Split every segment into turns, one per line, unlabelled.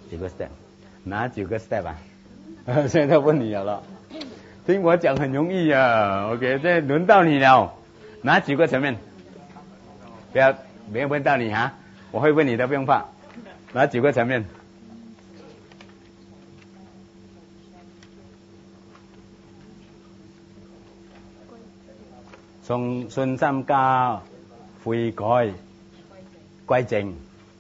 几个 step？ 哪9个 step 啊？现在问你了，听我讲很容易啊。OK， 现在轮到你了，哪9个层面？不要没有问到你哈，我会问你的，不用怕。哪9个层面？從信心加悔改歸正。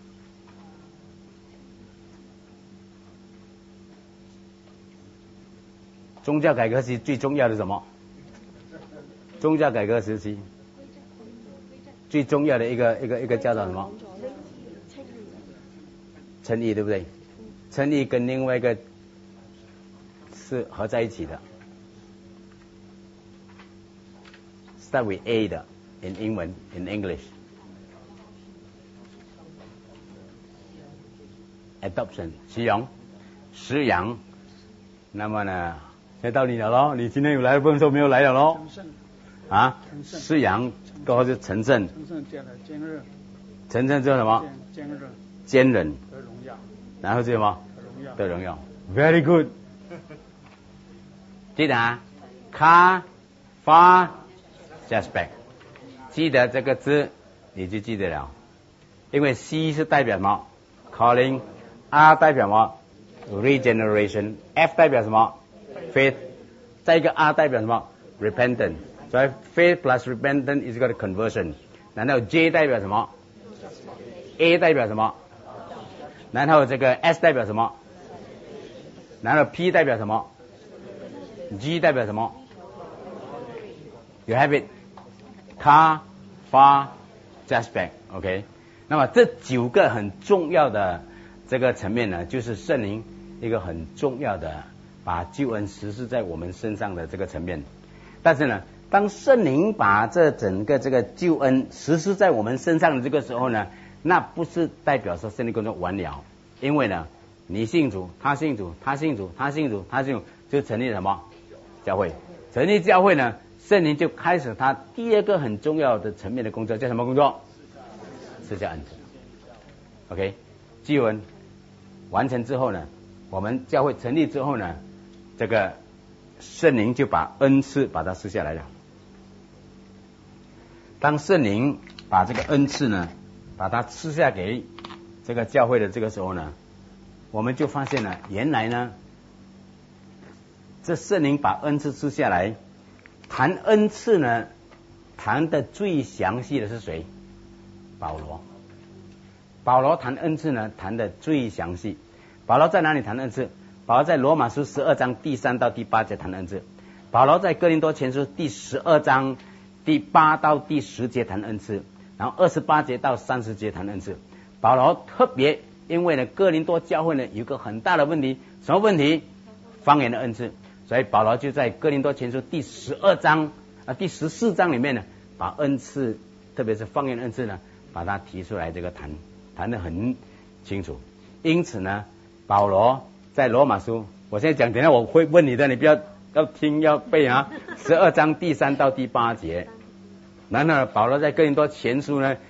宗教改革是最重要的什么？宗教改革时期最重要的一个叫做什么？称义，对不对？称义跟另外一个是合在一起的。Start with A 的 in 英文 in English。 Adoption 食养。那么呢，现在到你了咯，你今天有来，不能说没有来了咯。啊，食养过后就成圣。成圣之后什么？坚忍。然后是什么？得荣耀。Very good。记得啊，卡发。Jaspek， 记得这个字你就记得了，因为 C 是代表什么 ？Calling， R 代表什么 ？Regeneration， F 代表什么 ？Faith， 再一个 R 代表什么 ？Repentance， 所以 Faith plus Repentance is got conversion。然后 J 代表什么 ？A 代表什么？然后这个 S 代表什么？然后 P 代表什么 ？G 代表什么 ？You have it。卡发 Jaspek OK， 那么这9个很重要的这个层面呢，就是圣灵一个很重要的把救恩实施在我们身上的这个层面。但是呢，当圣灵把这整个这个救恩实施在我们身上的这个时候呢，那不是代表说圣灵工作完了，因为呢，你信主，他信主，他信主，他信主，他信主，就成立什么教会？成立教会呢？圣灵就开始他第2个很重要的层面的工作，叫什么工作？赐下恩赐。OK， 救恩完成之后呢，我们教会成立之后呢，这个圣灵就把恩赐把它赐下来了。当圣灵把这个恩赐呢，把它赐下给这个教会的这个时候呢，我们就发现了，原来呢，这圣灵把恩赐赐下来。谈恩赐呢，谈的最详细的是谁？保罗。保罗谈恩赐呢，谈的最详细。保罗在哪里谈恩赐？保罗在罗马书12章第3到第8节谈恩赐。保罗在哥林多前书第12章第8到第10节谈恩赐，然后28节到30节谈恩赐。保罗特别因为呢，哥林多教会呢有一个很大的问题，什么问题？方言的恩赐。所以保罗就在哥林多前书第12章第14章里面呢，把恩赐，特别是方言恩赐呢，把它提出来，这个谈得很清楚。因此呢，保罗在罗马书，我现在讲，等一下我会问你的，你不要听要背啊。12章第3到第8节，然后呢，保罗在哥林多前书呢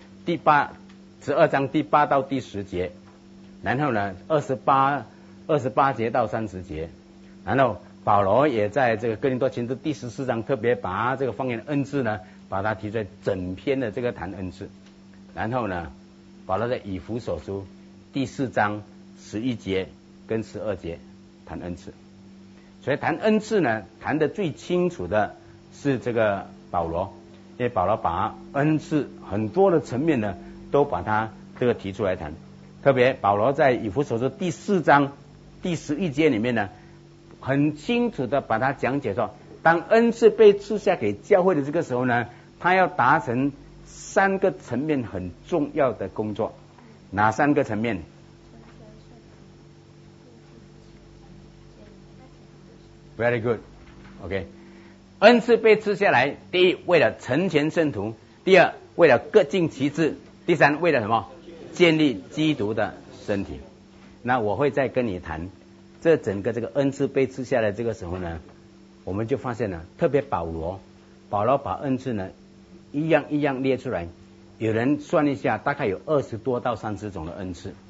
12章第8到第10节，然后呢28节到30节，然后保罗也在这个哥林多前书第14章特别把这个方言的恩赐呢，把它提出来整篇的这个谈恩赐。然后呢，保罗在以弗所书第4章11节跟12节谈恩赐。所以谈恩赐呢，谈得最清楚的是这个保罗，因为保罗把恩赐很多的层面呢，都把它这个提出来谈。特别保罗在以弗所书第4章第11节里面呢，很清楚的把它讲解说，当恩赐被赐下给教会的这个时候呢，他要达成3个层面很重要的工作。哪3个层面？Very good, OK。恩赐被赐下来，第一，为了成全圣徒；第二，为了各尽其职；第三，为了什么？建立基督的身体。那我会再跟你谈这整个这个恩赐被赐下来这个时候呢，我们就发现了，特别保罗把恩赐呢一样一样列出来，有人算一下，大概有20多到30种的恩赐。